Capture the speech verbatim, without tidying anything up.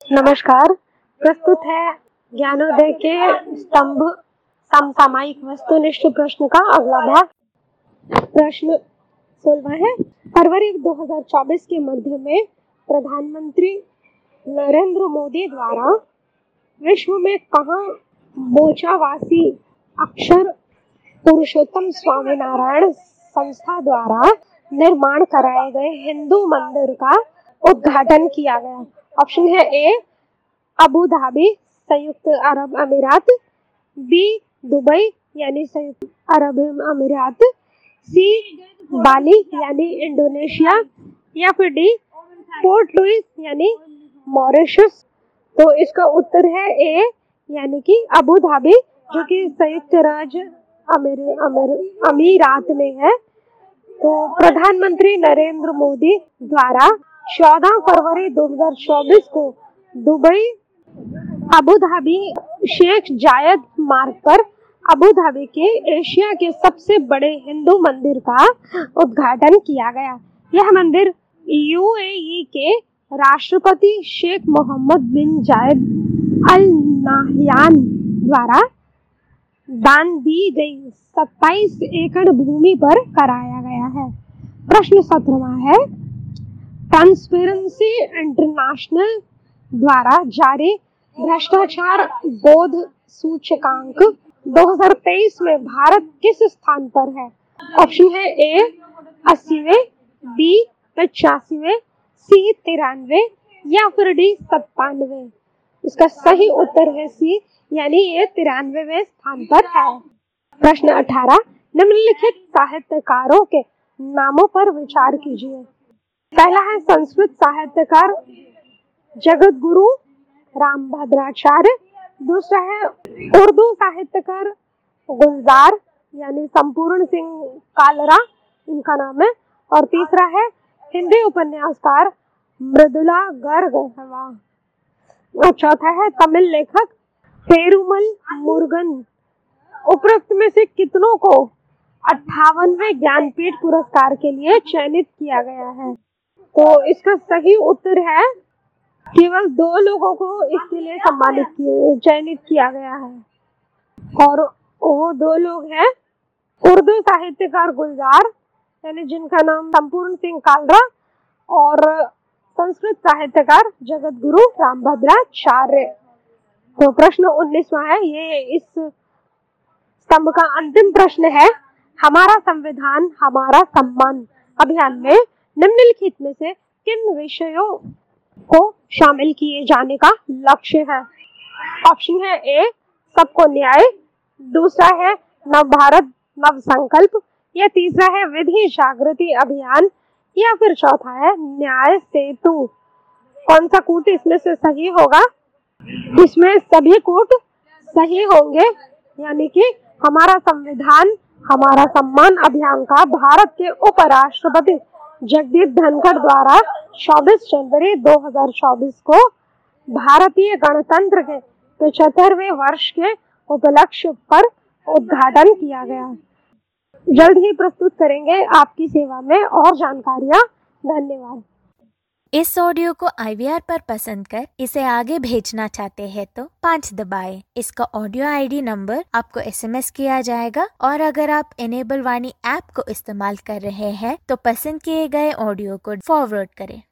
नमस्कार। प्रस्तुत है ज्ञानोदय के स्तंभ समसामयिक वस्तुनिष्ठ प्रश्न का अगला भाग। प्रश्न सोलह है। फरवरी दो हज़ार चौबीस के मध्य में प्रधानमंत्री नरेंद्र मोदी द्वारा विश्व में कहाँ बोचावासी अक्षर पुरुषोत्तम स्वामीनारायण संस्था द्वारा निर्माण कराए गए हिंदू मंदिर का उद्घाटन किया गया? ऑप्शन है ए अबू धाबी संयुक्त अरब अमीरात, बी दुबई यानी संयुक्त अरब अमीरात, सी बाली यानी इंडोनेशिया, या फिर डी पोर्ट लुइस यानी मॉरिशस। तो इसका उत्तर है ए यानी कि अबू धाबी, जो कि संयुक्त राज्य अमीर, अमीर, अमीरात में है। तो प्रधानमंत्री नरेंद्र मोदी द्वारा चौदह फरवरी दो हज़ार चौबीस को दुबई अबू धाबी शेख जायद मार्ग पर अबू धाबी के एशिया के सबसे बड़े हिंदू मंदिर का उद्घाटन किया गया। यह मंदिर यूएई के राष्ट्रपति शेख मोहम्मद बिन जायद अल नाहयान द्वारा दान दी गई सत्ताईस एकड़ भूमि पर कराया गया है। प्रश्न सत्रहवां है। ट्रांसपेरेंसी इंटरनेशनल द्वारा जारी भ्रष्टाचार बोध सूचकांक दो हज़ार तेईस में भारत किस स्थान पर है? ऑप्शन है ए अस्सीवें, बी पचासीवें, सी तिरानवे, या फिर डी सत्तानवे। इसका सही उत्तर है सी यानी ये तिरानवेवें स्थान पर है। प्रश्न अठारह। निम्नलिखित साहित्यकारों के नामों पर विचार कीजिए। पहला है संस्कृत साहित्यकार जगत गुरु रामभद्राचार्य, दूसरा है उर्दू साहित्यकार गुलजार यानी संपूर्ण सिंह कालरा, इनका नाम है, और तीसरा है हिंदी उपन्यासकार मृदुला गर्ग, और चौथा है तमिल लेखक पेरुमल मुरुगन। उपरोक्त में से कितनों को अट्ठावनवें ज्ञानपीठ पुरस्कार के लिए चयनित किया गया है? तो इसका सही उत्तर है केवल दो लोगों को इसके लिए सम्मानित किए चयनित किया गया है, और वो दो लोग हैं उर्दू साहित्यकार गुलजार यानी जिनका नाम संपूर्ण सिंह कालरा, और संस्कृत साहित्यकार जगत गुरु रामभद्राचार्य। तो प्रश्न उन्नीसवां है, ये इस स्तंभ का अंतिम प्रश्न है। हमारा संविधान हमारा सम्मान अभियान में निम्नलिखित में से किन विषयों को शामिल किए जाने का लक्ष्य है? ऑप्शन है ए सबको न्याय, दूसरा है नव भारत नव संकल्प, या तीसरा है विधि जागृति अभियान, या फिर चौथा है न्याय सेतु। कौन सा कूट इसमें से सही होगा? इसमें सभी कूट सही होंगे, यानी कि हमारा संविधान हमारा सम्मान अभियान का भारत के उपराष्ट्रपति जगदीप धनखड़ द्वारा चौबीस जनवरी दो हज़ार चौबीस को भारतीय गणतंत्र के पचहत्तरवें वर्ष के उपलक्ष्य पर उद्घाटन किया गया। जल्द ही प्रस्तुत करेंगे आपकी सेवा में और जानकारियां। धन्यवाद। इस ऑडियो को आई वी आर पर पसंद कर इसे आगे भेजना चाहते हैं तो पाँच दबाएं। इसका ऑडियो आई डी नंबर आपको एस एम एस किया जाएगा, और अगर आप इनेबल वाणी ऐप को इस्तेमाल कर रहे हैं तो पसंद किए गए ऑडियो को फॉरवर्ड करें।